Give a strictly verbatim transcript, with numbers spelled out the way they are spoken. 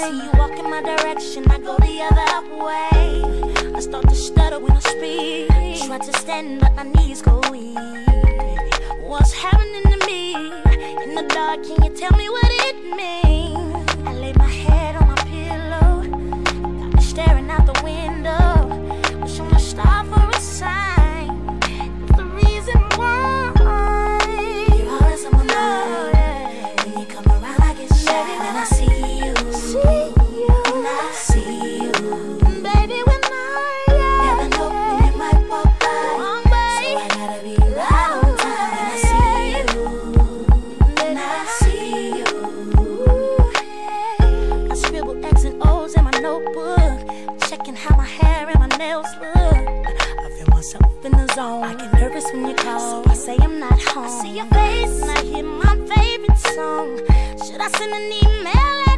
see you walk in my direction, I go the other way. I start to stutter when I speak. Try to stand, but my knees go weak. What's happening to me? In the dark, can you tell me what it means? I lay my head on my pillow, got me staring out the window, wish on a star for a sign. It's the reason why you're always on my mind. When you come around, I get shy, and I see you, see you, and I see you, baby. When I never know when you might walk by, wrong way, so I gotta be right on time. And I see you, and I see you. I scribble X and O's in my notebook, checking how my hair and my nails look. I feel myself in the zone. I get nervous when you call, so I say I'm not home. I see your face and I hear my favorite song. Should I send an email?